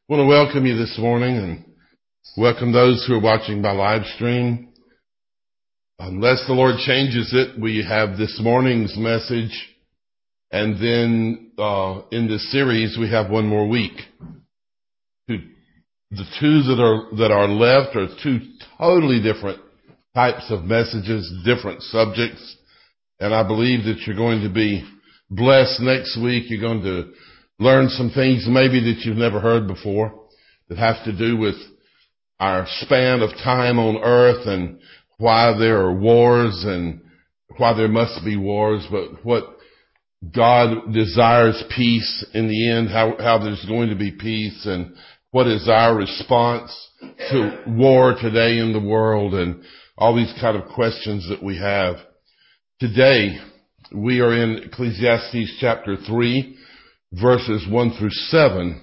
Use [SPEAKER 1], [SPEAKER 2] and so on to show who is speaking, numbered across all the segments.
[SPEAKER 1] I want to welcome you this morning and welcome those who are watching by live stream. Unless the Lord changes it, we have this morning's message, and then in this series we have one more week. The two that are left are two totally different types of messages, different subjects, and I believe that you're going to be blessed next week. You're going to learn some things maybe that you've never heard before that have to do with our span of time on earth and why there are wars and why there must be wars, but what God desires peace in the end, how there's going to be peace, and what is our response to war today in the world, and all these kind of questions that we have. Today, we are in Ecclesiastes chapter 3, verses 1 through 7.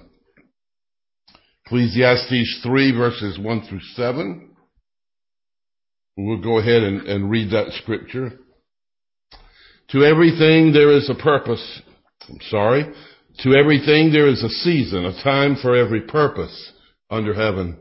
[SPEAKER 1] Ecclesiastes 3, verses 1 through 7. We'll go ahead and read that scripture. To everything there is a purpose. To everything there is a season, a time for every purpose under heaven.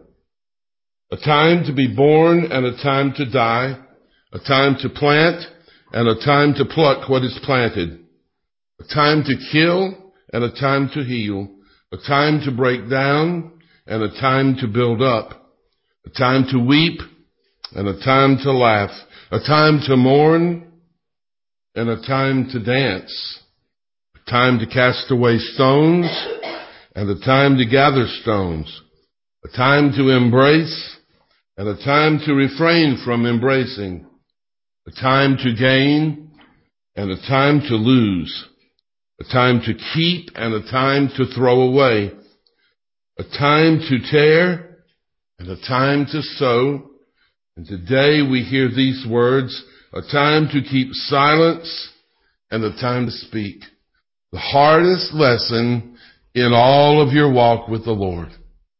[SPEAKER 1] A time to be born and a time to die. A time to plant and a time to pluck what is planted. A time to kill and a time to heal, a time to break down, and a time to build up, a time to weep, and a time to laugh, a time to mourn, and a time to dance, a time to cast away stones, and a time to gather stones, a time to embrace, and a time to refrain from embracing, a time to gain, and a time to lose, a time to keep and a time to throw away, a time to tear and a time to sow. And today we hear these words, a time to keep silence and a time to speak. The hardest lesson in all of your walk with the Lord.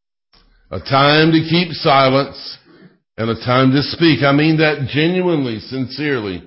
[SPEAKER 1] A time to keep silence and a time to speak. I mean that genuinely, sincerely.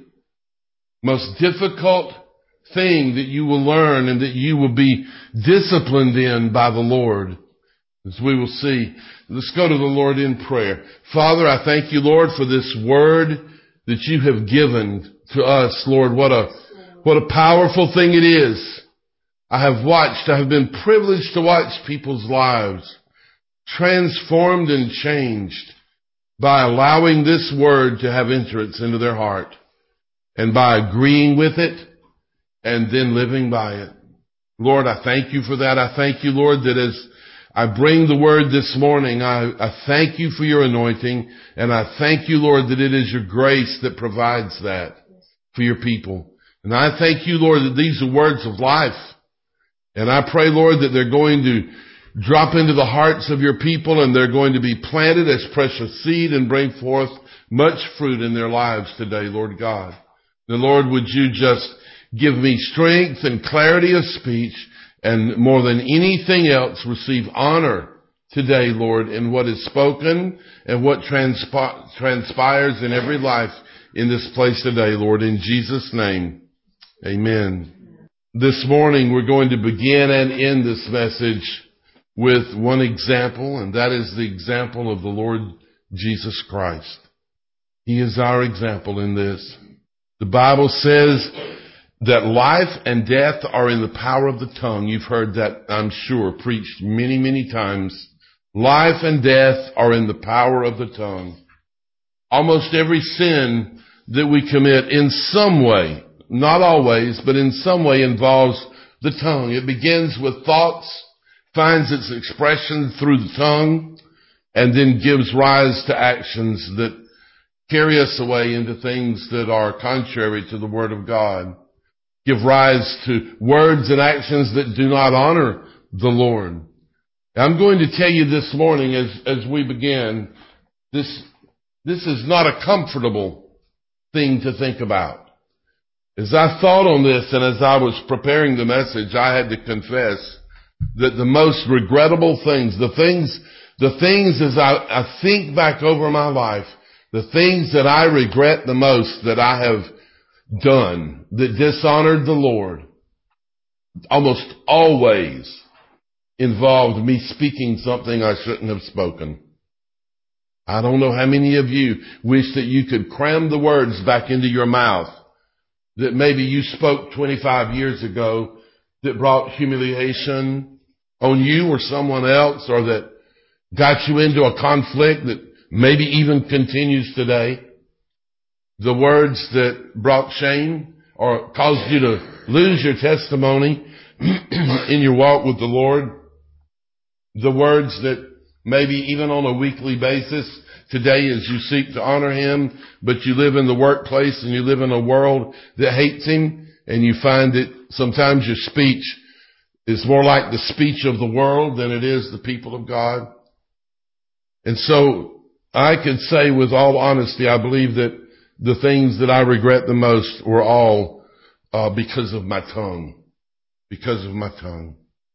[SPEAKER 1] Most difficult thing that you will learn and that you will be disciplined in by the Lord, as we will see. Let's go to the Lord in prayer. Father, I thank you, Lord, for this word that you have given to us, Lord. What a powerful thing it is. I have been privileged to watch people's lives transformed and changed by allowing this word to have entrance into their heart and by agreeing with it and then living by it. Lord, I thank you for that. I thank you, Lord, that as I bring the word this morning, I thank you for your anointing, and I thank you, Lord, that it is your grace that provides that for your people. And I thank you, Lord, that these are words of life. And I pray, Lord, that they're going to drop into the hearts of your people, and they're going to be planted as precious seed and bring forth much fruit in their lives today, Lord God. And Lord, would you just give me strength and clarity of speech, and more than anything else, receive honor today, Lord, in what is spoken and what transpires in every life in this place today, Lord, in Jesus' name. Amen. This morning we're going to begin and end this message with one example, and that is the example of the Lord Jesus Christ. He is our example in this. The Bible says that life and death are in the power of the tongue. You've heard that, I'm sure, preached many, many times. Life and death are in the power of the tongue. Almost every sin that we commit in some way, not always, but in some way involves the tongue. It begins with thoughts, finds its expression through the tongue, and then gives rise to actions that carry us away into things that are contrary to the Word of God. Give rise to words and actions that do not honor the Lord. I'm going to tell you this morning as we begin, this is not a comfortable thing to think about. As I thought on this and as I was preparing the message, I had to confess that the most regrettable things, the things as I think back over my life, the things that I regret the most that I have done that dishonored the Lord, almost always involved me speaking something I shouldn't have spoken. I don't know how many of you wish that you could cram the words back into your mouth that maybe you spoke 25 years ago that brought humiliation on you or someone else, or that got you into a conflict that maybe even continues today. The words that brought shame or caused you to lose your testimony in your walk with the Lord. The words that maybe even on a weekly basis today as you seek to honor Him, but you live in the workplace and you live in a world that hates Him, and you find that sometimes your speech is more like the speech of the world than it is the people of God. And so I could say with all honesty, I believe that the things that I regret the most were all because of my tongue. Because of my tongue.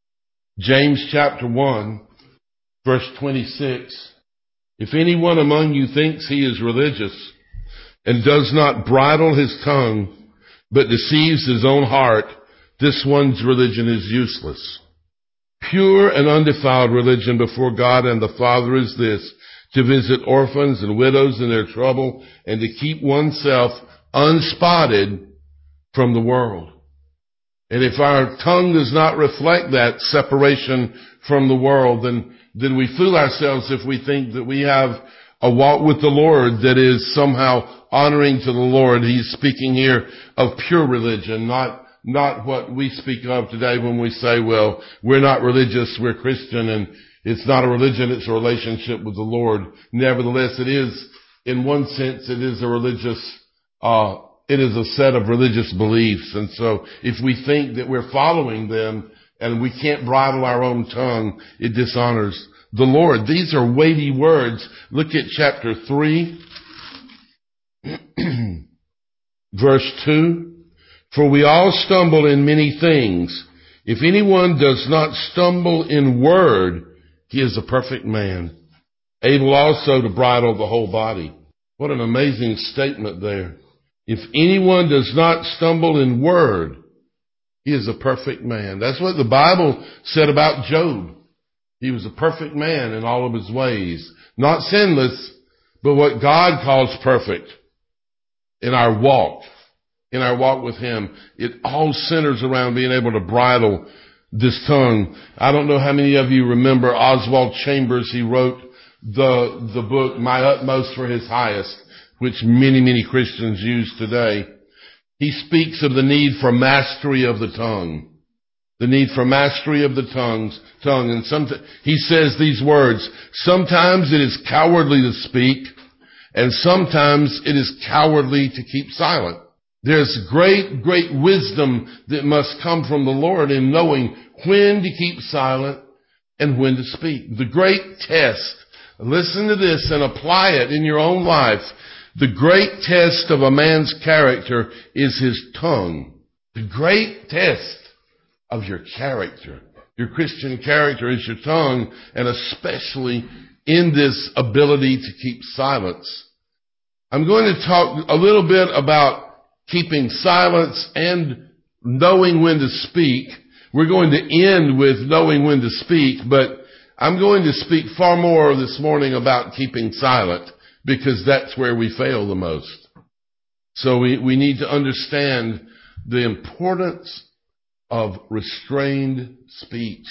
[SPEAKER 1] James chapter 1, verse 26. If anyone among you thinks he is religious and does not bridle his tongue, but deceives his own heart, this one's religion is useless. Pure and undefiled religion before God and the Father is this, to visit orphans and widows in their trouble and to keep oneself unspotted from the world. And if our tongue does not reflect that separation from the world, then we fool ourselves if we think that we have a walk with the Lord that is somehow honoring to the Lord. He's speaking here of pure religion, not what we speak of today when we say, well, we're not religious, we're Christian, and it's not a religion, it's a relationship with the Lord. Nevertheless, it is, in one sense, it is a religious, it is a set of religious beliefs. And so if we think that we're following them and we can't bridle our own tongue, it dishonors the Lord. These are weighty words. Look at chapter 3, verse 2. For we all stumble in many things. If anyone does not stumble in word, he is a perfect man, able also to bridle the whole body. What an amazing statement there. If anyone does not stumble in word, he is a perfect man. That's what the Bible said about Job. He was a perfect man in all of his ways. Not sinless, but what God calls perfect in our walk. In our walk with Him. It all centers around being able to bridle this tongue. I don't know how many of you remember Oswald Chambers. He wrote the book, My Utmost for His Highest, which many Christians use today. He speaks of the need for mastery of the tongue. The need for mastery of the tongue. And he says these words, sometimes it is cowardly to speak, and sometimes it is cowardly to keep silent. There's great wisdom that must come from the Lord in knowing when to keep silent and when to speak. The great test, listen to this and apply it in your own life. The great test of a man's character is his tongue. The great test of your character, your Christian character, is your tongue, and especially in this ability to keep silence. I'm going to talk a little bit about keeping silence and knowing when to speak. We're going to end with knowing when to speak, but I'm going to speak far more this morning about keeping silent, because that's where we fail the most. So we need to understand the importance of restrained speech.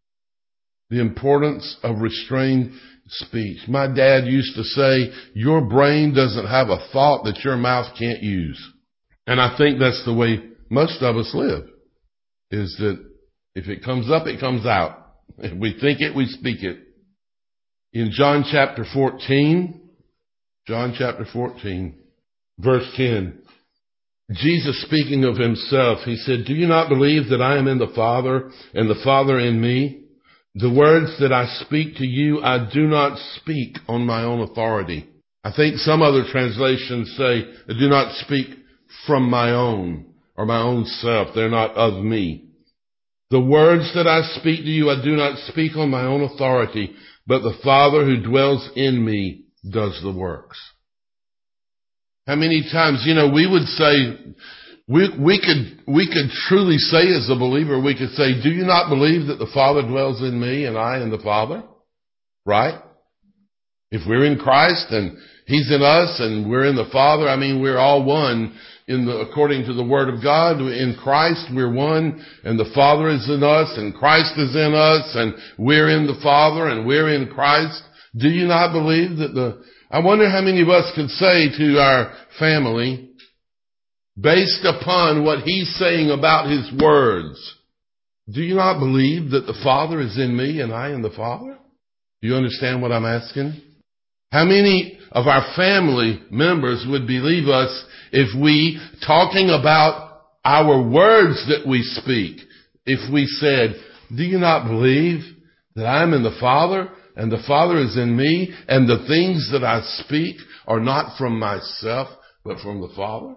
[SPEAKER 1] The importance of restrained speech. My dad used to say, your brain doesn't have a thought that your mouth can't use. And I think that's the way most of us live, is that if it comes up, it comes out. If we think it, we speak it. In John chapter 14, verse 10, Jesus speaking of Himself, He said, do you not believe that I am in the Father and the Father in me? The words that I speak to you, I do not speak on my own authority. I think some other translations say, I do not speak from my own or my own self. They're not of me. The words that I speak to you, I do not speak on my own authority, but the Father who dwells in me does the works. How many times, we would say, We could truly say as a believer, we could say, do you not believe that the Father dwells in me and I in the Father? Right? If we're in Christ and He's in us and we're in the Father, I mean, we're all one according to the Word of God. In Christ, we're one, and the Father is in us, and Christ is in us, and we're in the Father, and we're in Christ. Do you not believe that I wonder how many of us could say to our family, based upon what He's saying about His words, do you not believe that the Father is in me and I in the Father? Do you understand what I'm asking? How many of our family members would believe us if we, talking about our words that we speak, if we said, do you not believe that I'm in the Father and the Father is in me and the things that I speak are not from myself but from the Father?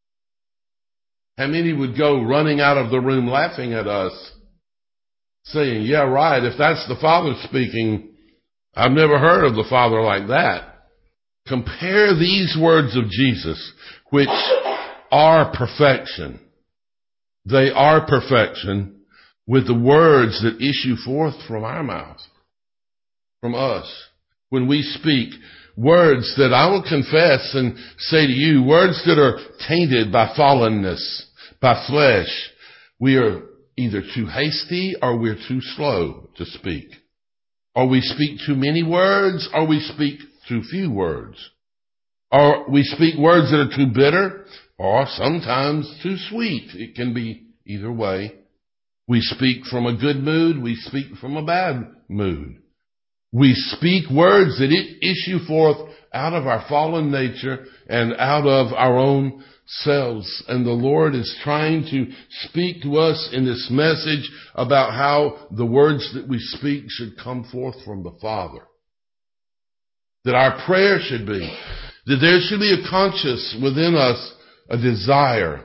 [SPEAKER 1] How many would go running out of the room laughing at us, saying, yeah, right, if that's the Father speaking, I've never heard of the Father like that. Compare these words of Jesus, which are perfection. They are perfection with the words that issue forth from our mouths, from us. When we speak words that I will confess and say to you, words that are tainted by fallenness, by flesh, we are either too hasty or we're too slow to speak. Or we speak too many words, or we speak too few words. Or we speak words that are too bitter, or sometimes too sweet. It can be either way. We speak from a good mood, we speak from a bad mood. We speak words that issue forth out of our fallen nature and out of our own selves. And the Lord is trying to speak to us in this message about how the words that we speak should come forth from the Father. That our prayer should be, that there should be a conscience within us, a desire.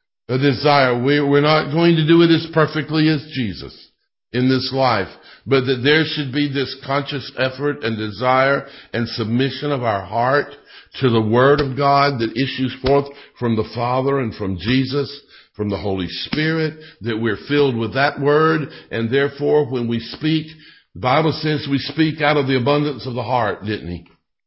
[SPEAKER 1] We're not going to do it as perfectly as Jesus in this life, but that there should be this conscious effort and desire and submission of our heart to the Word of God that issues forth from the Father and from Jesus, from the Holy Spirit, that we're filled with that Word, and therefore when we speak, the Bible says we speak out of the abundance of the heart, didn't He?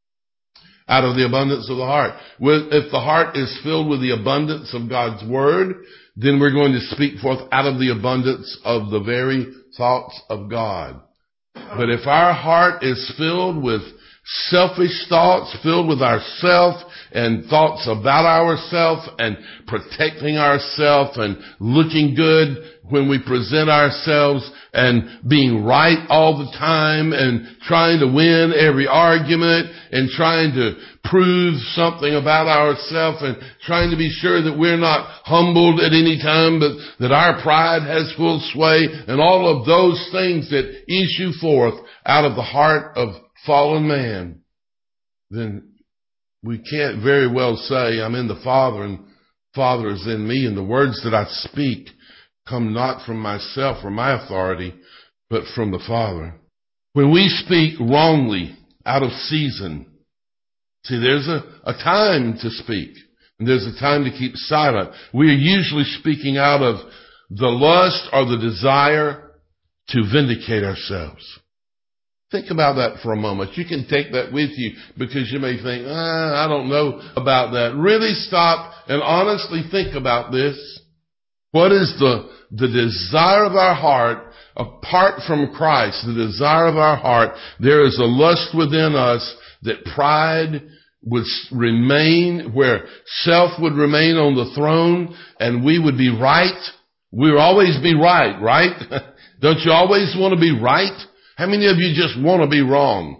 [SPEAKER 1] Out of the abundance of the heart. If the heart is filled with the abundance of God's Word, then we're going to speak forth out of the abundance of the very thoughts of God. But if our heart is filled with selfish thoughts, filled with ourself and thoughts about ourself and protecting ourself and looking good when we present ourselves and being right all the time and trying to win every argument and trying to prove something about ourselves and trying to be sure that we're not humbled at any time, but that our pride has full sway, and all of those things that issue forth out of the heart of fallen man, then we can't very well say, I'm in the Father and Father is in me, and the words that I speak come not from myself or my authority, but from the Father. When we speak wrongly, out of season, see, there's a time to speak, and there's a time to keep silent. We are usually speaking out of the lust or the desire to vindicate ourselves. Think about that for a moment. You can take that with you because you may think, I don't know about that. Really stop and honestly think about this. What is the desire of our heart apart from Christ? The desire of our heart. There is a lust within us that pride would remain, where self would remain on the throne and we would be right. We would always be right, right? Don't you always want to be right? How many of you just want to be wrong?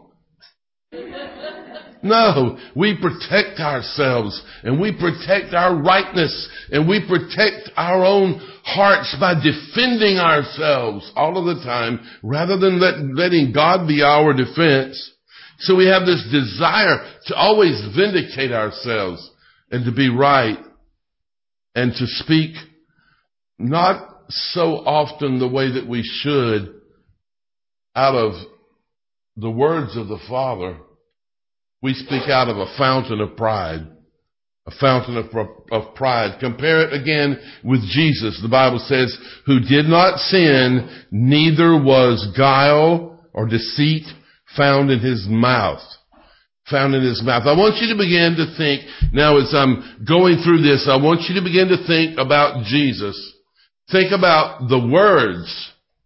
[SPEAKER 1] No, we protect ourselves and we protect our rightness and we protect our own hearts by defending ourselves all of the time rather than letting God be our defense. So we have this desire to always vindicate ourselves and to be right and to speak not so often the way that we should out of the words of the Father. We speak out of a fountain of pride. a fountain of pride. Compare it again with Jesus. The Bible says, who did not sin, neither was guile or deceit found in his mouth. Found in his mouth. I want you to begin to think, now as I'm going through this, I want you to begin to think about Jesus. Think about the words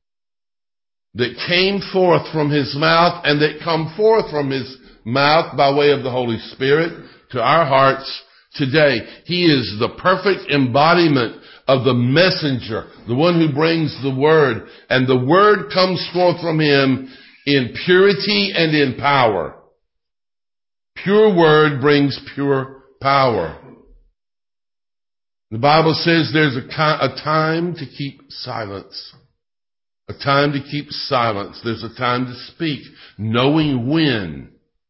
[SPEAKER 1] that came forth from his mouth and that come forth from his mouth by way of the Holy Spirit to our hearts today. He is the perfect embodiment of the messenger, the one who brings the word, and the word comes forth from him in purity and in power. Pure word brings pure power. The Bible says there's a time to keep silence. A time to keep silence. There's a time to speak. Knowing when.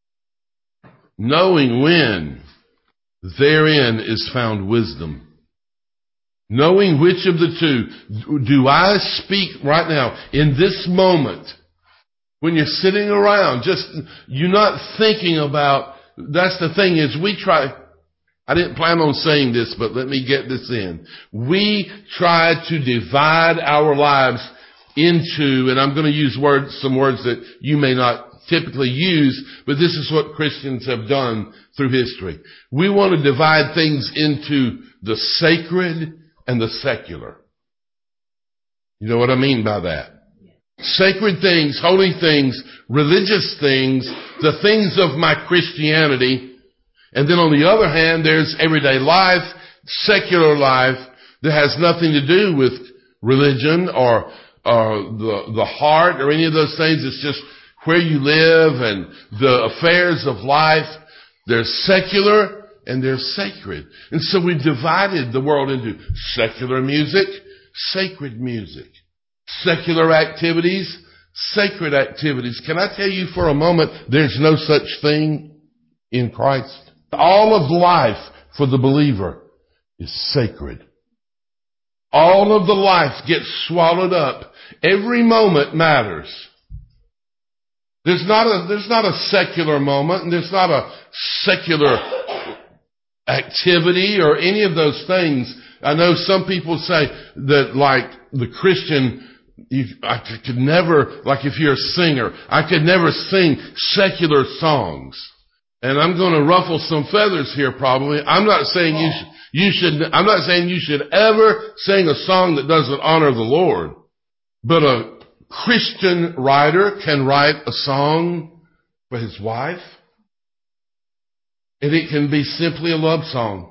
[SPEAKER 1] Knowing when. Therein is found wisdom. Knowing which of the two do I speak right now, in this moment, when you're sitting around, just, you're not thinking about, that's the thing is we try, I didn't plan on saying this, but let me get this in. We try to divide our lives into, and I'm going to use some words that you may not typically use, but this is what Christians have done through history. We want to divide things into the sacred and the secular. You know what I mean by that? Sacred things, holy things, religious things, the things of my Christianity. And then on the other hand, there's everyday life, secular life that has nothing to do with religion or the heart or any of those things. It's just where you live and the affairs of life. There's secular and there's sacred. And so we've divided the world into secular music, sacred music. Secular activities, sacred activities. Can I tell you for a moment, there's no such thing in Christ. All of life for the believer is sacred. All of the life gets swallowed up. Every moment matters. There's not a secular moment, and there's not a secular activity or any of those things. I know some people say that, like the Christian, I could never, like if you're a singer, I could never sing secular songs. And I'm going to ruffle some feathers here probably. I'm not saying I'm not saying you should ever sing a song that doesn't honor the Lord. But a Christian writer can write a song for his wife. And it can be simply a love song.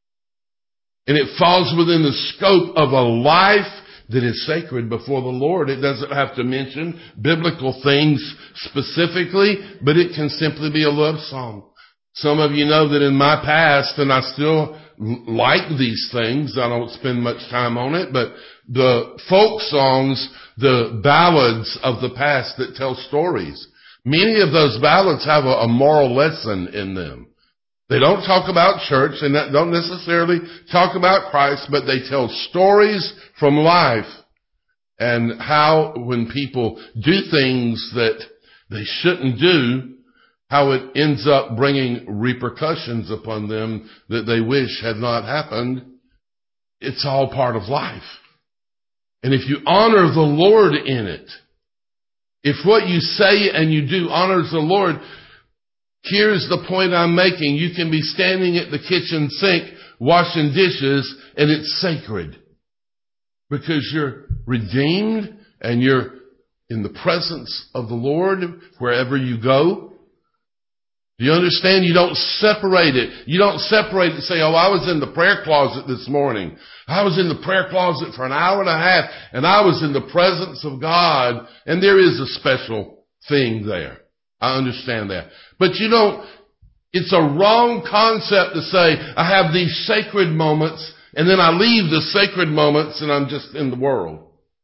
[SPEAKER 1] And it falls within the scope of a life that is sacred before the Lord. It doesn't have to mention biblical things specifically, but it can simply be a love song. Some of you know that in my past, and I still like these things, I don't spend much time on it, but the folk songs, the ballads of the past that tell stories, many of those ballads have a moral lesson in them. They don't talk about church and don't necessarily talk about Christ, but they tell stories from life and how when people do things that they shouldn't do, how it ends up bringing repercussions upon them that they wish had not happened. It's all part of life. And if you honor the Lord in it, if what you say and you do honors the Lord, here's the point I'm making. You can be standing at the kitchen sink washing dishes and it's sacred because you're redeemed and you're in the presence of the Lord wherever you go. Do you understand? You don't separate it. You don't separate it and say, oh, I was in the prayer closet this morning. I was in the prayer closet for an hour and a half and I was in the presence of God. And there is a special thing there. I understand that. But it's a wrong concept to say, I have these sacred moments and then I leave the sacred moments and I'm just in the world.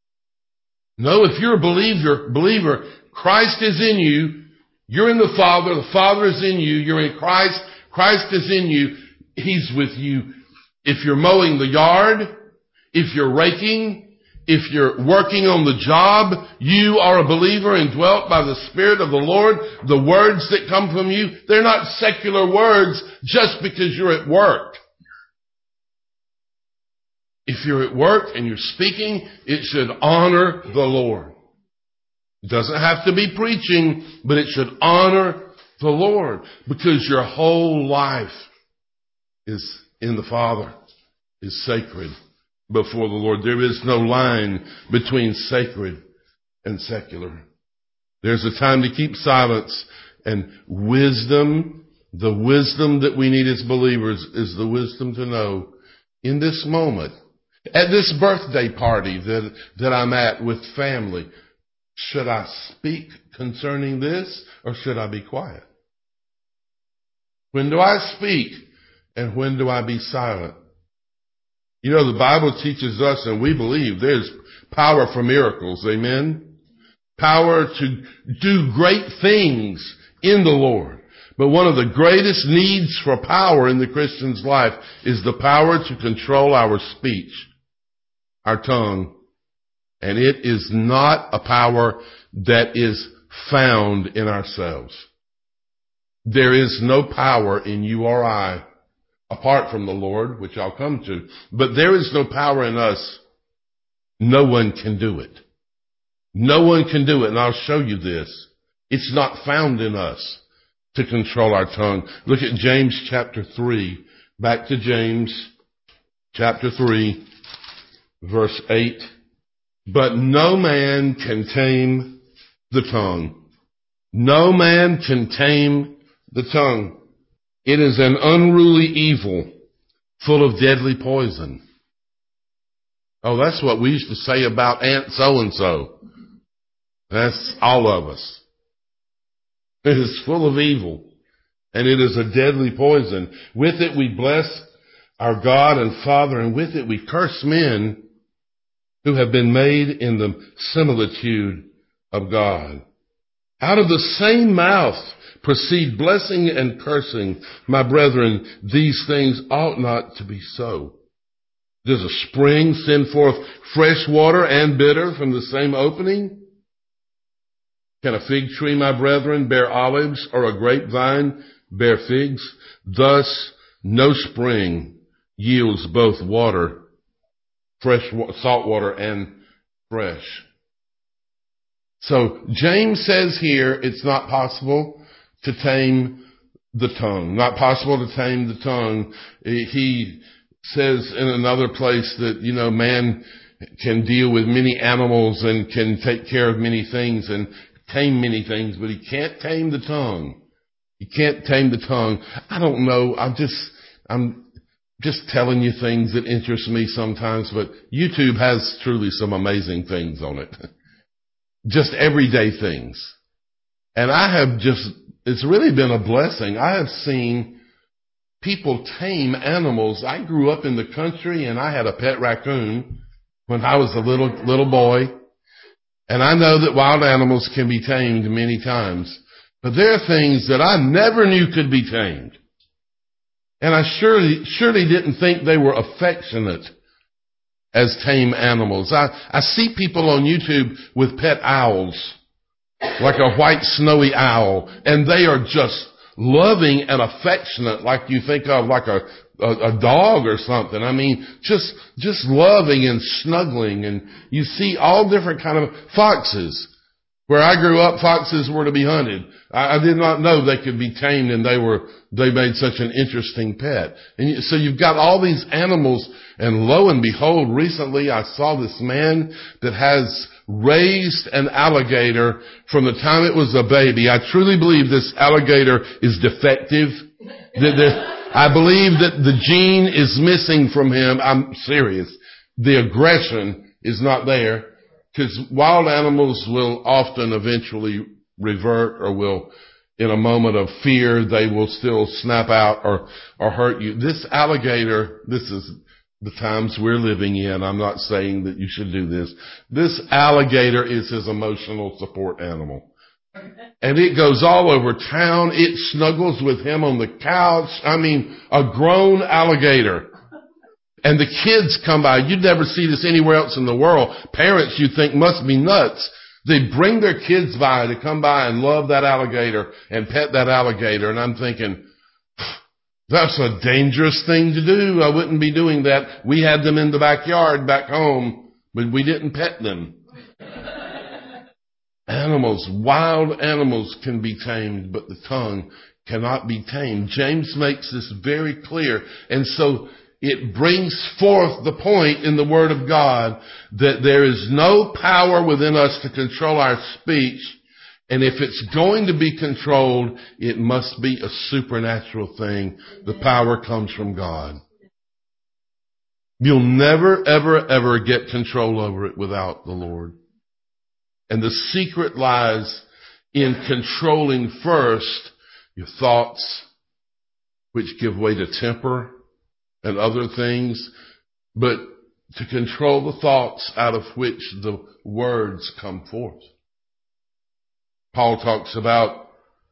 [SPEAKER 1] No, if you're a believer, Christ is in you. You're in the Father is in you, you're in Christ, Christ is in you, He's with you. If you're mowing the yard, if you're raking, if you're working on the job, you are a believer and dwelt by the Spirit of the Lord. The words that come from you, they're not secular words just because you're at work. If you're at work and you're speaking, it should honor the Lord. It doesn't have to be preaching, but it should honor the Lord, because your whole life is in the Father, is sacred before the Lord. There is no line between sacred and secular. There's a time to keep silence, and wisdom, the wisdom that we need as believers is the wisdom to know in this moment, at this birthday party that I'm at with family, should I speak concerning this or should I be quiet? When do I speak and when do I be silent? You know, the Bible teaches us, and we believe there's power for miracles. Amen? Power to do great things in the Lord. But one of the greatest needs for power in the Christian's life is the power to control our speech, our tongue. And it is not a power that is found in ourselves. There is no power in you or I apart from the Lord, which I'll come to. But there is no power in us. No one can do it. No one can do it. And I'll show you this. It's not found in us to control our tongue. Look at James chapter 3. Back to James chapter 3, verse 8. But no man can tame the tongue. No man can tame the tongue. It is an unruly evil, full of deadly poison. Oh, that's what we used to say about Aunt so-and-so. That's all of us. It is full of evil, and it is a deadly poison. With it we bless our God and Father, and with it we curse men who have been made in the similitude of God. Out of the same mouth proceed blessing and cursing. My brethren, these things ought not to be so. Does a spring send forth fresh water and bitter from the same opening? Can a fig tree, my brethren, bear olives, or a grapevine bear figs? Thus, no spring yields both water, salt water and fresh. So James says here it's not possible to tame the tongue. Not possible to tame the tongue. He says in another place that, you know, man can deal with many animals and can take care of many things and tame many things, but he can't tame the tongue. He can't tame the tongue. I don't know. I'm just telling you things that interest me sometimes, but YouTube has truly some amazing things on it. Just everyday things. And it's really been a blessing. I have seen people tame animals. I grew up in the country and I had a pet raccoon when I was a little boy. And I know that wild animals can be tamed many times, but there are things that I never knew could be tamed. And I surely didn't think they were affectionate as tame animals. I see people on YouTube with pet owls, like a white snowy owl, and they are just loving and affectionate, like you think of like a dog or something. I mean, just loving and snuggling. And you see all different kind of foxes. Where I grew up, foxes were to be hunted. I did not know they could be tamed, and they made such an interesting pet. And so you've got all these animals, and lo and behold, recently I saw this man that has raised an alligator from the time it was a baby. I truly believe this alligator is defective. I believe that the gene is missing from him. I'm serious. The aggression is not there, because wild animals will often eventually revert, or will, in a moment of fear, they will still snap out or hurt you. This alligator, this is the times we're living in. I'm not saying that you should do this. This alligator is his emotional support animal. And it goes all over town. It snuggles with him on the couch. I mean, a grown alligator. And the kids come by. You'd never see this anywhere else in the world. Parents, you think, must be nuts. They bring their kids by to come by and love that alligator and pet that alligator. And I'm thinking, That's a dangerous thing to do. I wouldn't be doing that. We had them in the backyard back home, but we didn't pet them. Animals, wild animals can be tamed, but the tongue cannot be tamed. James makes this very clear. And so it brings forth the point in the Word of God that there is no power within us to control our speech. And if it's going to be controlled, it must be a supernatural thing. The power comes from God. You'll never, ever, ever get control over it without the Lord. And the secret lies in controlling first your thoughts, which give way to temper and other things, but to control the thoughts out of which the words come forth. Paul talks about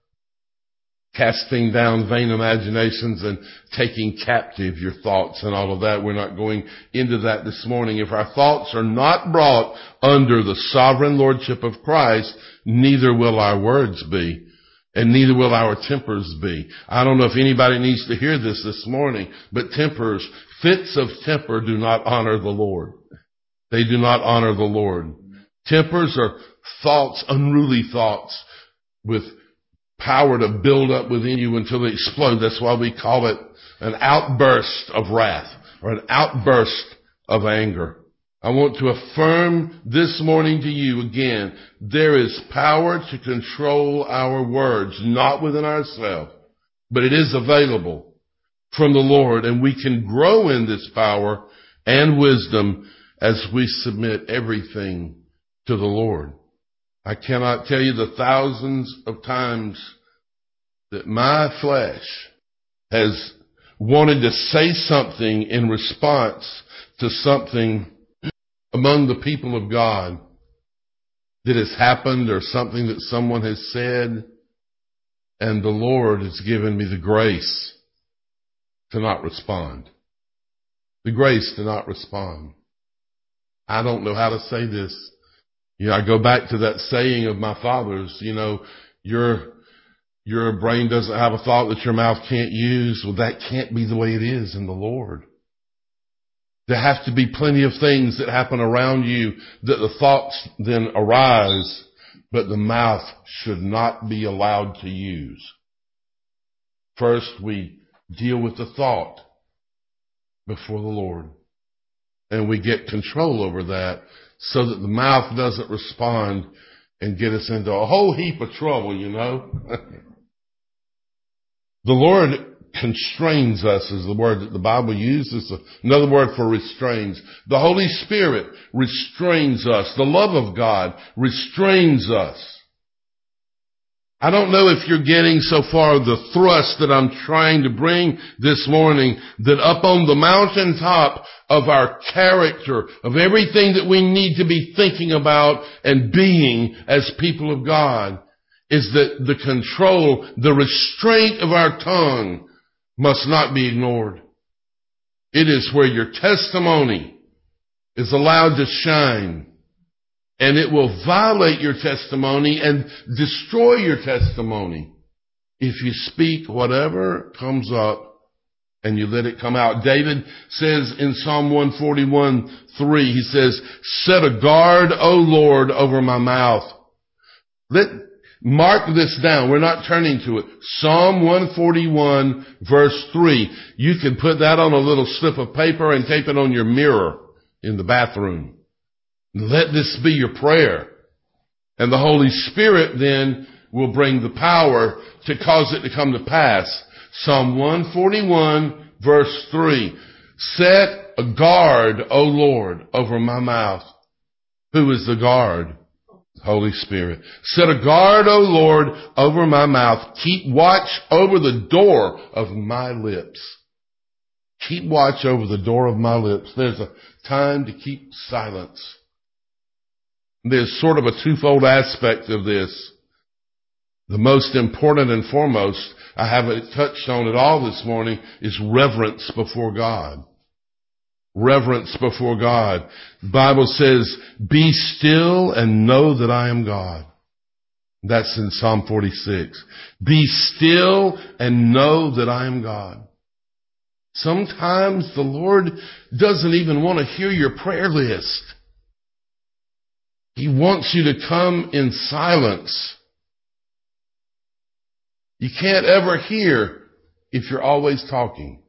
[SPEAKER 1] casting down vain imaginations and taking captive your thoughts and all of that. We're not going into that this morning. If our thoughts are not brought under the sovereign lordship of Christ, neither will our words be, and neither will our tempers be. I don't know if anybody needs to hear this morning, but tempers, fits of temper do not honor the Lord. They do not honor the Lord. Tempers are thoughts, unruly thoughts with power to build up within you until they explode. That's why we call it an outburst of wrath or an outburst of anger. I want to affirm this morning to you again, there is power to control our words, not within ourselves, but it is available from the Lord, and we can grow in this power and wisdom as we submit everything to the Lord. I cannot tell you the thousands of times that my flesh has wanted to say something in response to something among the people of God that has happened or something that someone has said, and the Lord has given me the grace to not respond. The grace to not respond. I don't know how to say this. I go back to that saying of my father's, your brain doesn't have a thought that your mouth can't use. Well, that can't be the way it is in the Lord. There have to be plenty of things that happen around you that the thoughts then arise, but the mouth should not be allowed to use. First, we deal with the thought before the Lord, and we get control over that so that the mouth doesn't respond and get us into a whole heap of trouble, The Lord constrains us is the word that the Bible uses. Another word for restrains. The Holy Spirit restrains us. The love of God restrains us. I don't know if you're getting so far the thrust that I'm trying to bring this morning, that up on the mountaintop of our character, of everything that we need to be thinking about and being as people of God, is that the control, the restraint of our tongue must not be ignored. It is where your testimony is allowed to shine. And it will violate your testimony and destroy your testimony if you speak whatever comes up and you let it come out. David says in Psalm 141:3, he says, "Set a guard, O Lord, over my mouth." Mark this down. We're not turning to it. Psalm 141 verse 3. You can put that on a little slip of paper and tape it on your mirror in the bathroom. Let this be your prayer. And the Holy Spirit then will bring the power to cause it to come to pass. Psalm 141 verse 3. Set a guard, O Lord, over my mouth. Who is the guard? Holy Spirit. Set a guard, O Lord, over my mouth. Keep watch over the door of my lips. Keep watch over the door of my lips. There's a time to keep silence. There's sort of a twofold aspect of this. The most important and foremost, I haven't touched on it all this morning, is reverence before God. Reverence before God. The Bible says, "Be still and know that I am God." That's in Psalm 46. Be still and know that I am God. Sometimes the Lord doesn't even want to hear your prayer list. He wants you to come in silence. You can't ever hear if you're always talking.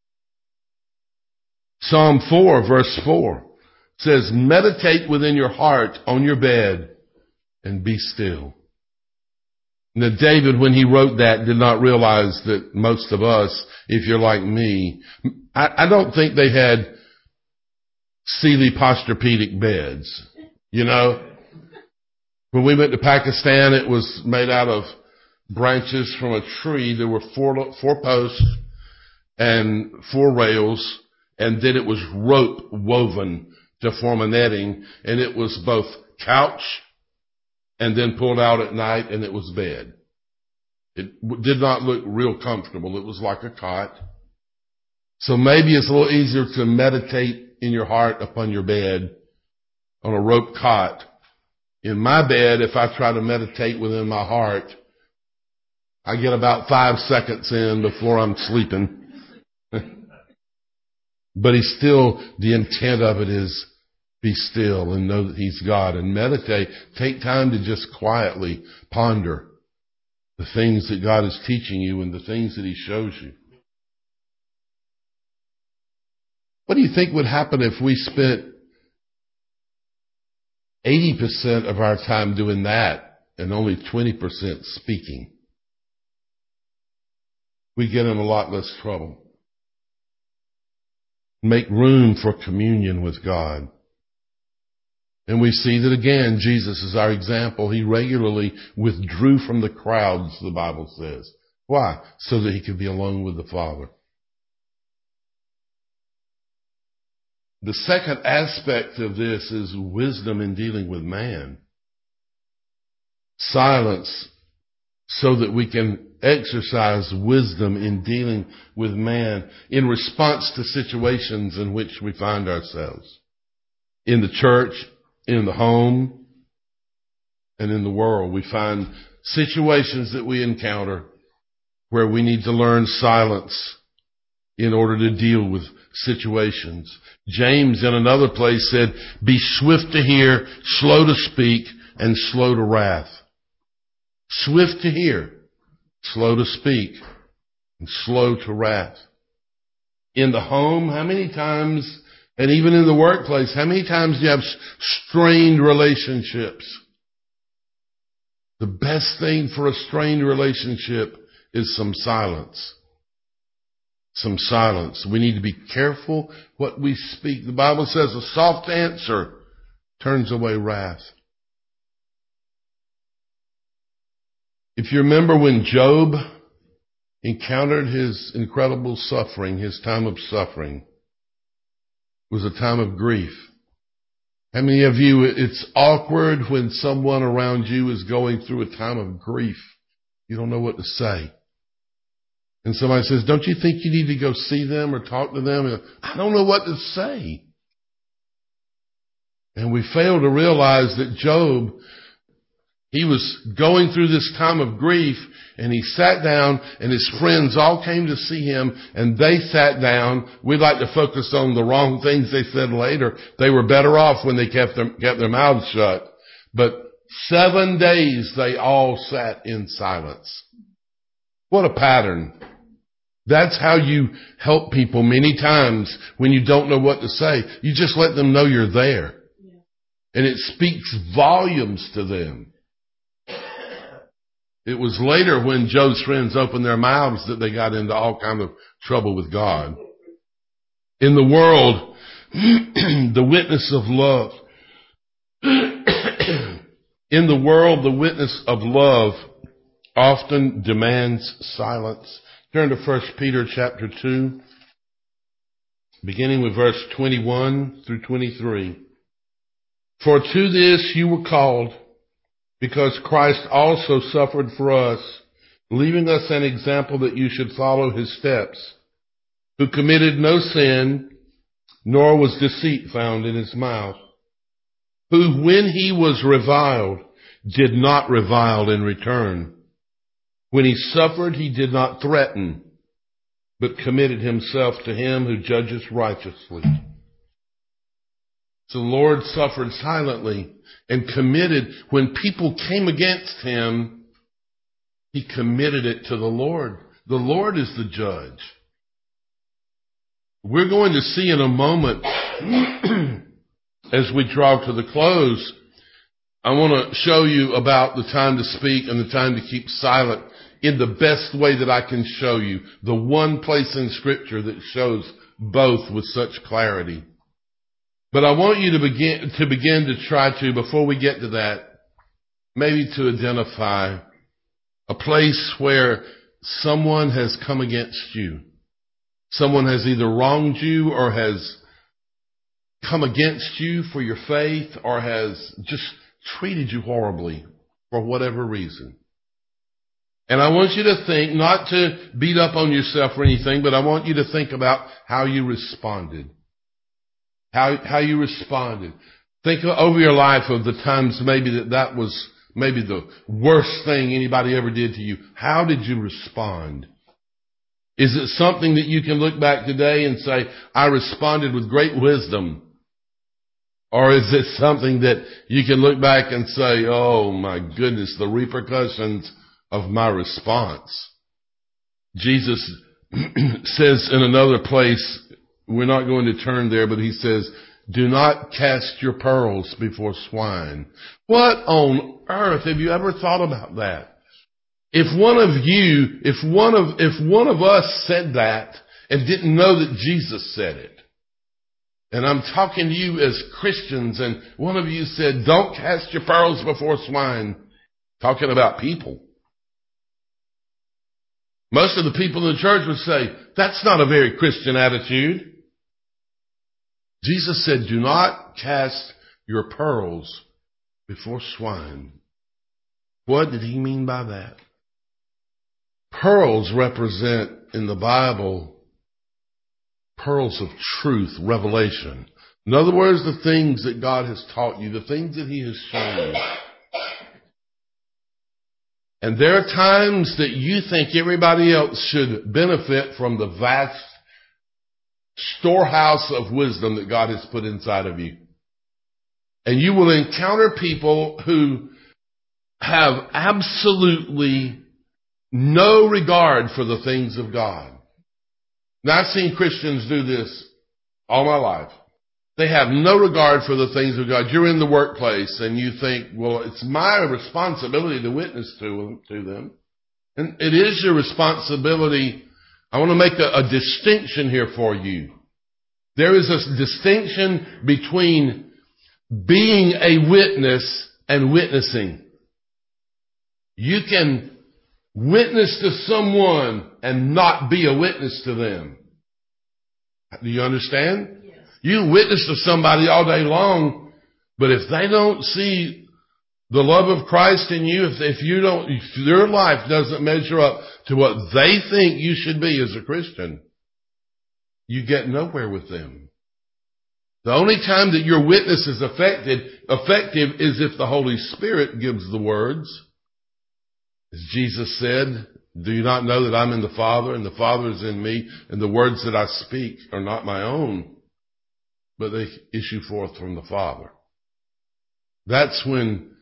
[SPEAKER 1] Psalm 4, verse 4 says, meditate within your heart on your bed and be still. Now, David, when he wrote that, did not realize that most of us, if you're like me, I don't think they had Sealy Posturepedic beds. You know, when we went to Pakistan, it was made out of branches from a tree. There were four posts and 4 rails, and then it was rope woven to form a netting, and it was both couch and then pulled out at night, and it was bed. It did not look real comfortable. It was like a cot. So maybe it's a little easier to meditate in your heart upon your bed on a rope cot. In my bed, if I try to meditate within my heart, I get about 5 seconds in before I'm sleeping. But the intent of it is be still and know that He's God, and meditate. Take time to just quietly ponder the things that God is teaching you and the things that He shows you. What do you think would happen if we spent 80% of our time doing that and only 20% speaking? We get in a lot less trouble. Make room for communion with God. And we see that again, Jesus is our example. He regularly withdrew from the crowds, the Bible says. Why? So that He could be alone with the Father. The second aspect of this is wisdom in dealing with man. Silence, so that we can exercise wisdom in dealing with man in response to situations in which we find ourselves. In the church, in the home, and in the world, we find situations that we encounter where we need to learn silence in order to deal with situations. James, in another place, said, be swift to hear, slow to speak, and slow to wrath. Swift to hear, slow to speak, and slow to wrath. In the home, how many times, and even in the workplace, how many times do you have strained relationships? The best thing for a strained relationship is some silence. Some silence. We need to be careful what we speak. The Bible says a soft answer turns away wrath. If you remember when Job encountered his incredible suffering, his time of suffering was a time of grief. How many of you, it's awkward when someone around you is going through a time of grief. You don't know what to say. And somebody says, don't you think you need to go see them or talk to them? And I don't know what to say. And we fail to realize that Job, he was going through this time of grief, and he sat down, and his friends all came to see him, and they sat down. We like to focus on the wrong things they said later. They were better off when they kept their mouths shut. But 7 days they all sat in silence. What a pattern. That's how you help people many times when you don't know what to say. You just let them know you're there. And it speaks volumes to them. It was later when Job's friends opened their mouths that they got into all kind of trouble with God. In the world, the witness of love. In the world, the witness of love often demands silence. Turn to 1 Peter chapter 2, beginning with verse 21 through 23. For to this you were called, because Christ also suffered for us, leaving us an example that you should follow His steps, who committed no sin, nor was deceit found in His mouth, who when He was reviled, did not revile in return. When He suffered, He did not threaten, but committed himself to him who judges righteously. So the Lord suffered silently and committed. When people came against him, he committed it to the Lord. The Lord is the judge. We're going to see in a moment, as we draw to the close, I want to show you about the time to speak and the time to keep silent in the best way that I can show you. The one place in Scripture that shows both with such clarity. But I want you to begin to try to, before we get to that, maybe to identify a place where someone has come against you. Someone has either wronged you or has come against you for your faith or has just treated you horribly for whatever reason. And I want you to think, not to beat up on yourself or anything, but I want you to think about how you responded. How you responded. Think over your life of the times maybe that was maybe the worst thing anybody ever did to you. How did you respond? Is it something that you can look back today and say, I responded with great wisdom? Or is it something that you can look back and say, oh my goodness, the repercussions of my response? Jesus says in another place, we're not going to turn there, but he says, do not cast your pearls before swine. What on earth? Have you ever thought about that? If one of us said that and didn't know that Jesus said it, and I'm talking to you as Christians, and one of you said, don't cast your pearls before swine, talking about people. Most of the people in the church would say, that's not a very Christian attitude. Jesus said, do not cast your pearls before swine. What did he mean by that? Pearls represent, in the Bible, pearls of truth, revelation. In other words, the things that God has taught you, the things that he has shown you. And there are times that you think everybody else should benefit from the vast storehouse of wisdom that God has put inside of you. And you will encounter people who have absolutely no regard for the things of God. Now, I've seen Christians do this all my life. They have no regard for the things of God. You're in the workplace and you think, well, it's my responsibility to witness to them. And it is your responsibility. I want to make a distinction here for you. There is a distinction between being a witness and witnessing. You can witness to someone and not be a witness to them. Do you understand? Yes. You witness to somebody all day long, but if they don't see the love of Christ in you, if your life doesn't measure up to what they think you should be as a Christian, you get nowhere with them. The only time that your witness is effective is if the Holy Spirit gives the words. As Jesus said, do you not know that I'm in the Father and the Father is in me, and the words that I speak are not my own, but they issue forth from the Father. That's when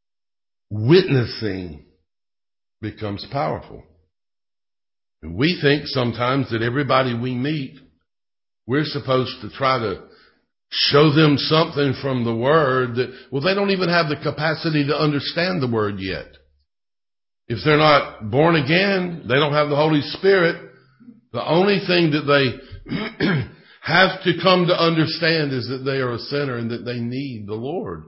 [SPEAKER 1] witnessing becomes powerful. And we think sometimes that everybody we meet, we're supposed to try to show them something from the Word that, well, they don't even have the capacity to understand the Word yet. If they're not born again, they don't have the Holy Spirit. The only thing that they have to come to understand is that they are a sinner and that they need the Lord.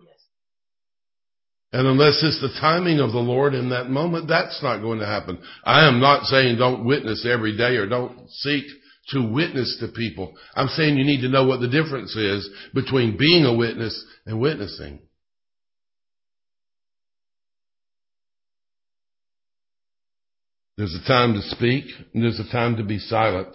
[SPEAKER 1] And unless it's the timing of the Lord in that moment, that's not going to happen. I am not saying don't witness every day or don't seek to witness to people. I'm saying you need to know what the difference is between being a witness and witnessing. There's a time to speak, and there's a time to be silent.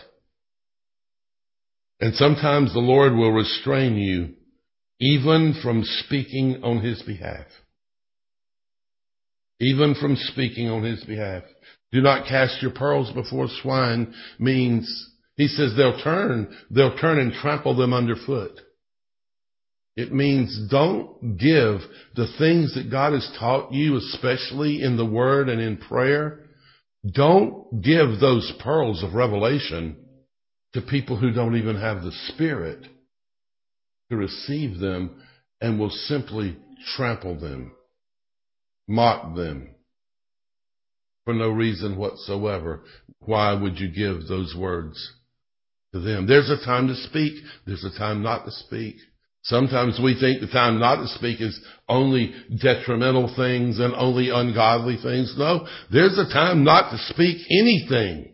[SPEAKER 1] And sometimes the Lord will restrain you even from speaking on His behalf. even from speaking on his behalf. Do not cast your pearls before swine means, he says they'll turn and trample them underfoot. It means don't give the things that God has taught you, especially in the Word and in prayer. Don't give those pearls of revelation to people who don't even have the Spirit to receive them and will simply trample them, mock them for no reason whatsoever. Why would you give those words to them? There's a time to speak. There's a time not to speak. Sometimes we think the time not to speak is only detrimental things and only ungodly things. No, there's a time not to speak anything.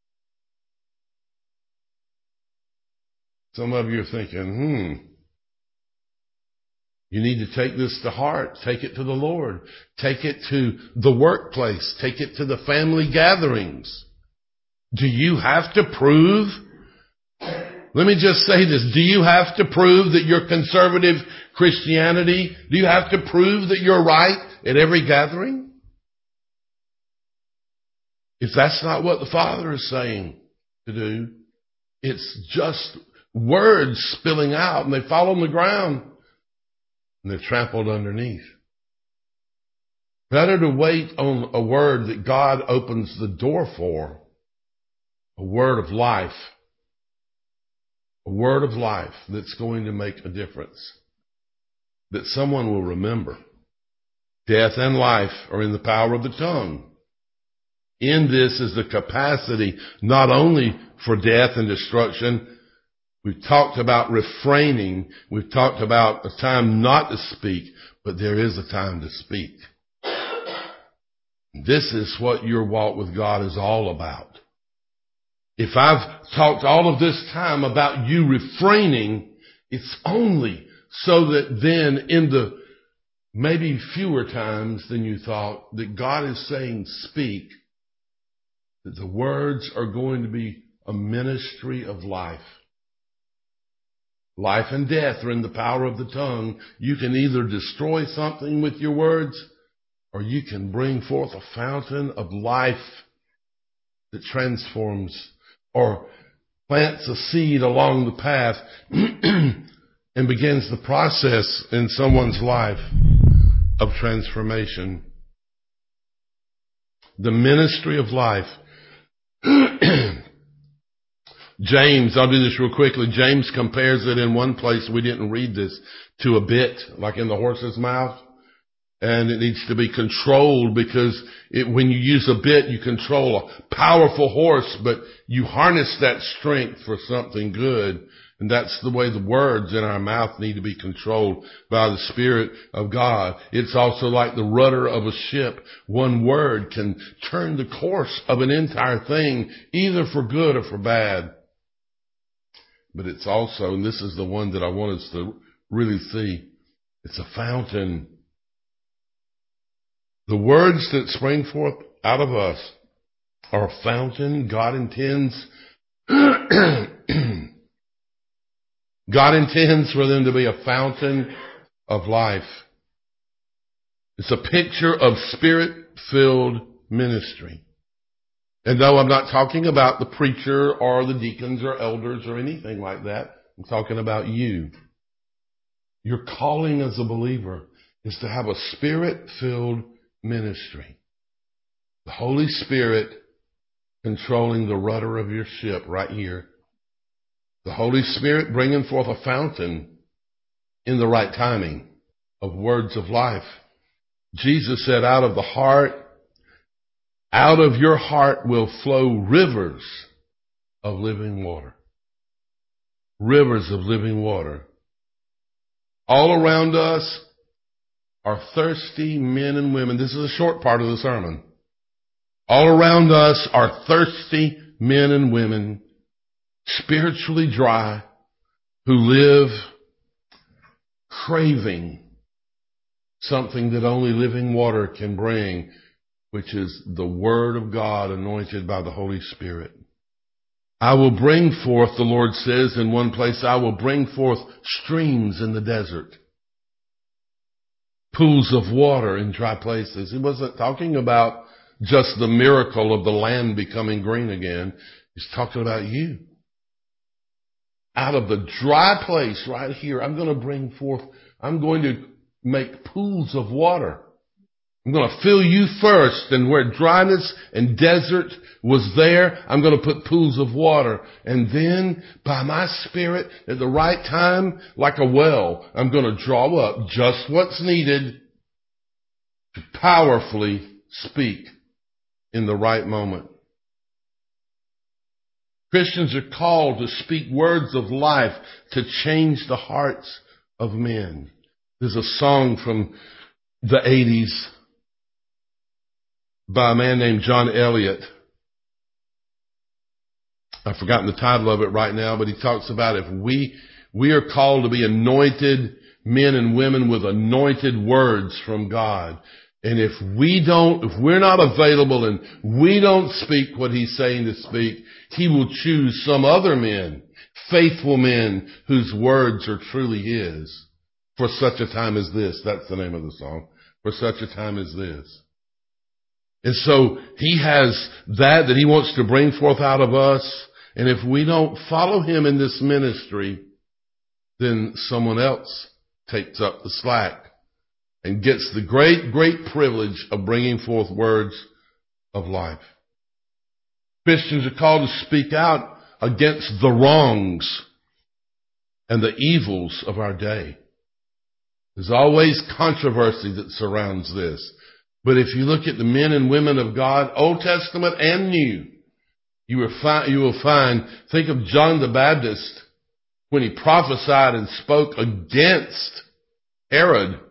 [SPEAKER 1] Some of you are thinking, you need to take this to heart. Take it to the Lord. Take it to the workplace. Take it to the family gatherings. Do you have to prove? Let me just say this. Do you have to prove that you're conservative Christianity? Do you have to prove that you're right at every gathering? If that's not what the Father is saying to do, it's just words spilling out and they fall on the ground and they're trampled underneath. Better to wait on a word that God opens the door for, a word of life. A word of life that's going to make a difference, that someone will remember. Death and life are in the power of the tongue. In this is the capacity not only for death and destruction. We've talked about refraining. We've talked about a time not to speak, but there is a time to speak. This is what your walk with God is all about. If I've talked all of this time about you refraining, it's only so that then in the maybe fewer times than you thought that God is saying speak, that the words are going to be a ministry of life. Life and death are in the power of the tongue. You can either destroy something with your words, or you can bring forth a fountain of life that transforms or plants a seed along the path and begins the process in someone's life of transformation. The ministry of life. James, I'll do this real quickly. James compares it in one place, we didn't read this, to a bit, like in the horse's mouth. And it needs to be controlled because when you use a bit, you control a powerful horse, but you harness that strength for something good. And that's the way the words in our mouth need to be controlled by the Spirit of God. It's also like the rudder of a ship. One word can turn the course of an entire thing, either for good or for bad. But it's also, and this is the one that I want us to really see, it's a fountain. The words that spring forth out of us are a fountain. God intends for them to be a fountain of life. It's a picture of Spirit-filled ministry. And though I'm not talking about the preacher or the deacons or elders or anything like that, I'm talking about you. Your calling as a believer is to have a Spirit-filled ministry. The Holy Spirit controlling the rudder of your ship right here. The Holy Spirit bringing forth a fountain in the right timing of words of life. Jesus said, out of your heart will flow rivers of living water. Rivers of living water. All around us are thirsty men and women. This is a short part of the sermon. All around us are thirsty men and women, spiritually dry, who live craving something that only living water can bring, which is the Word of God anointed by the Holy Spirit. I will bring forth, the Lord says in one place, I will bring forth streams in the desert. pools of water in dry places. He wasn't talking about just the miracle of the land becoming green again. He's talking about you. Out of the dry place right here, I'm going to make pools of water. I'm going to fill you first, and where dryness and desert was there, I'm going to put pools of water. And then, by my Spirit, at the right time, like a well, I'm going to draw up just what's needed to powerfully speak in the right moment. Christians are called to speak words of life to change the hearts of men. There's a song from the 80s by a man named John Elliott. I've forgotten the title of it right now, but he talks about if we are called to be anointed men and women with anointed words from God. And if we're not available and we don't speak what he's saying to speak, he will choose some other men, faithful men whose words are truly his. For such a time as this. That's the name of the song. For such a time as this. And so he has that he wants to bring forth out of us. And if we don't follow him in this ministry, then someone else takes up the slack and gets the great, great privilege of bringing forth words of life. Christians are called to speak out against the wrongs and the evils of our day. There's always controversy that surrounds this. But if you look at the men and women of God, Old Testament and New, you will find, think of John the Baptist when he prophesied and spoke against Herod,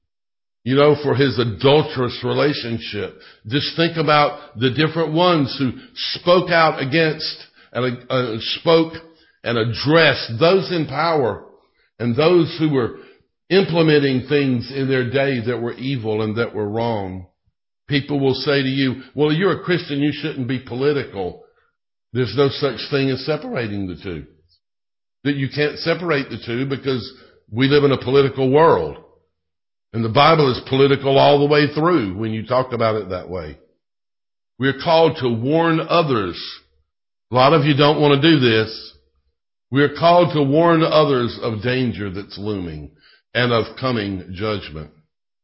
[SPEAKER 1] for his adulterous relationship. Just think about the different ones who spoke out against and spoke and addressed those in power and those who were implementing things in their day that were evil and that were wrong. People will say to you, well, you're a Christian, you shouldn't be political. There's no such thing as separating the two. That you can't separate the two because we live in a political world. And the Bible is political all the way through when you talk about it that way. We're called to warn others. A lot of you don't want to do this. We're called to warn others of danger that's looming and of coming judgment.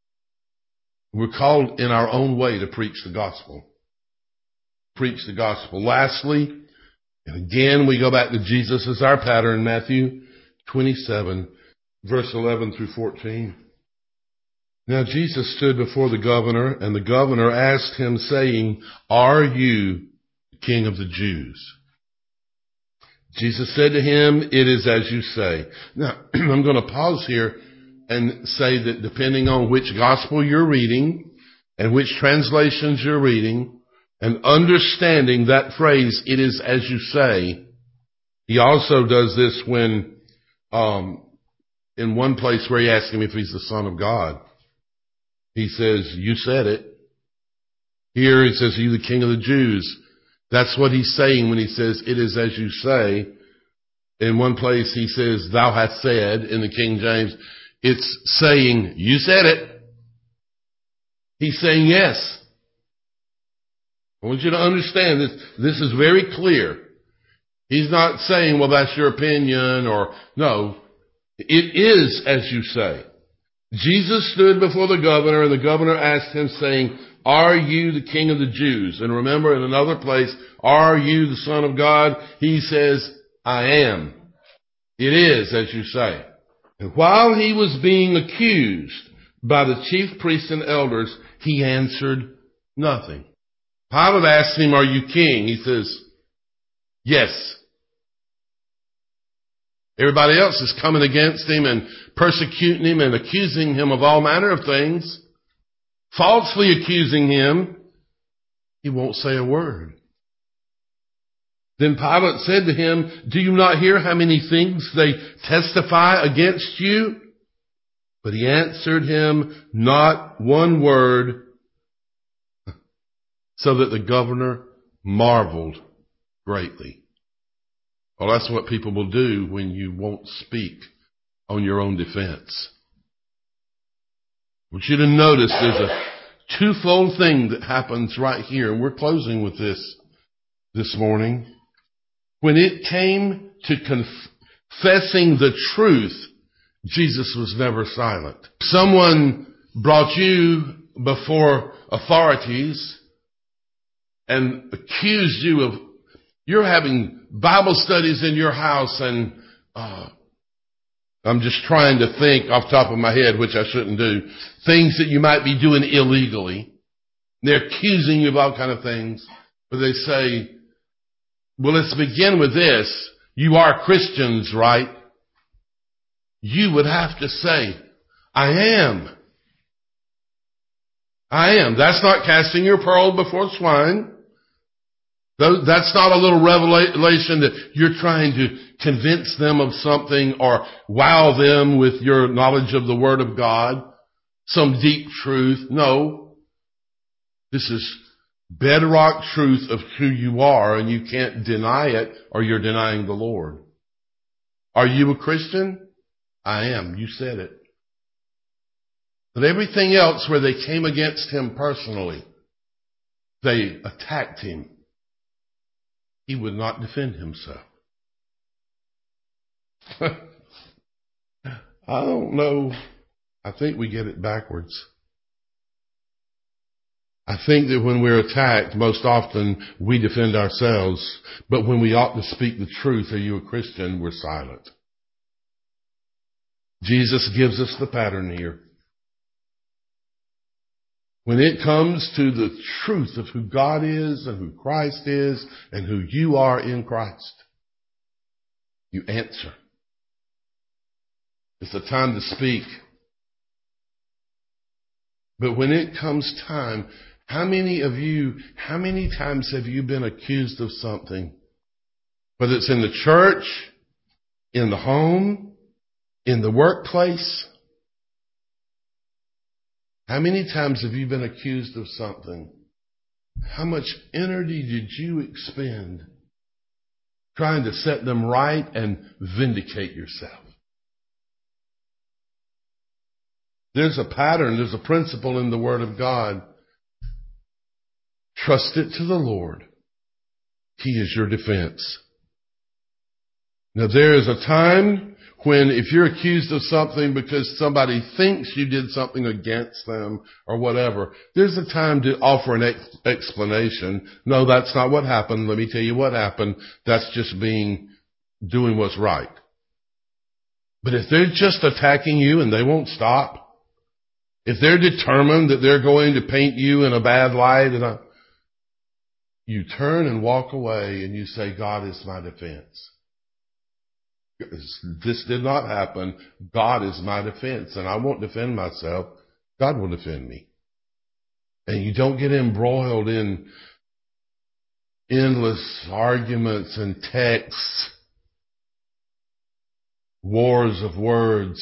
[SPEAKER 1] We're called in our own way to preach the gospel. Preach the gospel. Lastly, and again we go back to Jesus as our pattern, Matthew 27, verse 11 through 14. Now Jesus stood before the governor, and the governor asked him, saying, "Are you King of the Jews?" Jesus said to him, "It is as you say." Now, I'm going to pause here and say that depending on which gospel you're reading and which translations you're reading, and understanding that phrase, "it is as you say," he also does this when, in one place where he asks him if he's the Son of God. He says, "You said it." Here he says, "Are you the King of the Jews?" That's what he's saying when he says, "It is as you say." In one place he says, "Thou hast said," in the King James. It's saying, "You said it." He's saying yes. I want you to understand this. This is very clear. He's not saying, "Well, that's your opinion," or no. It is as you say. Jesus stood before the governor, and the governor asked him, saying, "Are you the King of the Jews?" And remember, in another place, "Are you the Son of God?" He says, "I am." It is as you say. And while he was being accused by the chief priests and elders, he answered nothing. Pilate asked him, "Are you king?" He says, "Yes." Everybody else is coming against him and persecuting him and accusing him of all manner of things, falsely accusing him. He won't say a word. Then Pilate said to him, "Do you not hear how many things they testify against you?" But he answered him not one word, so that the governor marveled greatly. Well, that's what people will do when you won't speak on your own defense. want you to notice there's a twofold thing that happens right here, and we're closing with this morning. When it came to confessing the truth, Jesus was never silent. Someone brought you before authorities and accused you of, you're having Bible studies in your house, and I'm just trying to think off the top of my head, which I shouldn't do, things that you might be doing illegally. They're accusing you of all kind of things. But they say, well, let's begin with this. You are Christians, right? You would have to say, I am. I am. That's not casting your pearl before swine. That's not a little revelation that you're trying to convince them of something or wow them with your knowledge of the Word of God, some deep truth. No. This is bedrock truth of who you are, and you can't deny it or you're denying the Lord. Are you a Christian? I am. You said it. But everything else where they came against him personally, they attacked him. He would not defend himself. I don't know. I think we get it backwards. I think that when we're attacked, most often we defend ourselves. But when we ought to speak the truth, are you a Christian? We're silent. Jesus gives us the pattern here. When it comes to the truth of who God is and who Christ is and who you are in Christ, you answer. It's a time to speak. But when it comes time, how many times have you been accused of something? Whether it's in the church, in the home, in the workplace. How many times have you been accused of something? How much energy did you expend trying to set them right and vindicate yourself? There's a pattern, there's a principle in the Word of God. Trust it to the Lord. He is your defense. Now there is a time when if you're accused of something because somebody thinks you did something against them or whatever, there's a time to offer an explanation. No, that's not what happened. Let me tell you what happened. That's just doing what's right. But if they're just attacking you and they won't stop, if they're determined that they're going to paint you in a bad light, you turn and walk away and you say, God is my defense. This did not happen. God is my defense, and I won't defend myself. God will defend me. And you don't get embroiled in endless arguments and texts, wars of words.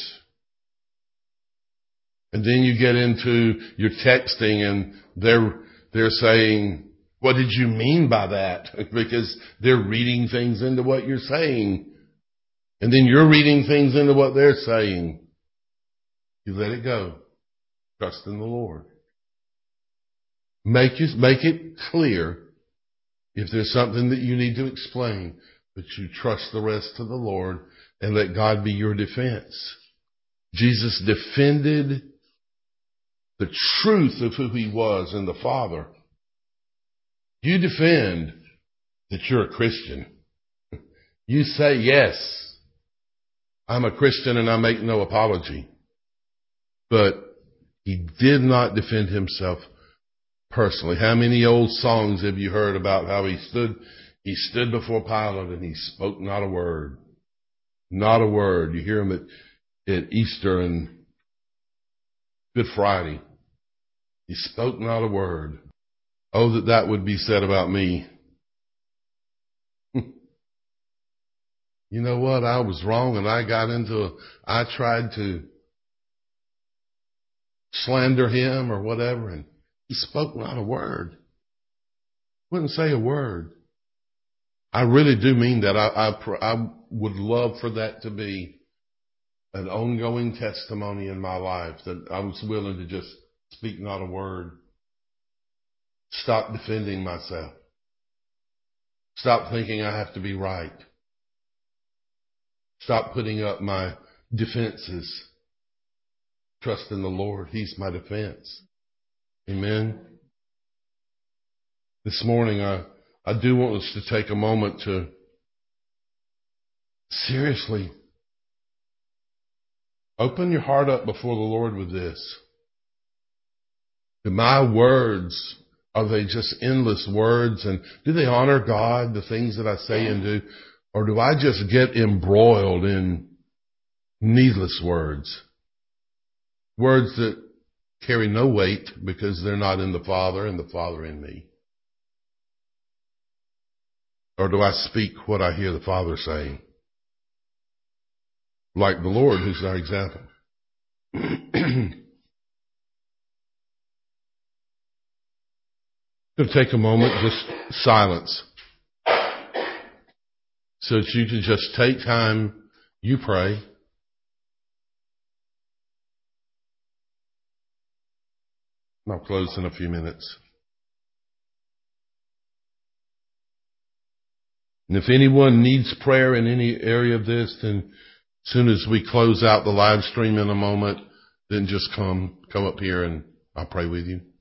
[SPEAKER 1] And then you get into your texting and they're saying, what did you mean by that? Because they're reading things into what you're saying. And then you're reading things into what they're saying. You let it go. Trust in the Lord. Make it clear if there's something that you need to explain, but you trust the rest to the Lord and let God be your defense. Jesus defended the truth of who he was and the Father. You defend that you're a Christian. You say, yes, I'm a Christian and I make no apology. But he did not defend himself personally. How many old songs have you heard about how he stood before Pilate and he spoke not a word. Not a word. You hear him at Easter and Good Friday. He spoke not a word. Oh, that would be said about me. You know what? I was wrong and I tried to slander him or whatever, and he spoke not a word. Wouldn't say a word. I really do mean that. I would love for that to be an ongoing testimony in my life that I was willing to just speak not a word. Stop defending myself. Stop thinking I have to be right. Stop putting up my defenses. Trust in the Lord. He's my defense. Amen. This morning, I do want us to take a moment to seriously open your heart up before the Lord with this. Do my words, are they just endless words? And do they honor God, the things that I say and do? Or do I just get embroiled in needless words? Words that carry no weight because they're not in the Father and the Father in me. Or do I speak what I hear the Father saying? Like the Lord, who's our example. Going to take a moment, just silence, so that you can just take time, you pray. I'll close in a few minutes. And if anyone needs prayer in any area of this, then as soon as we close out the live stream in a moment, then just come up here and I'll pray with you.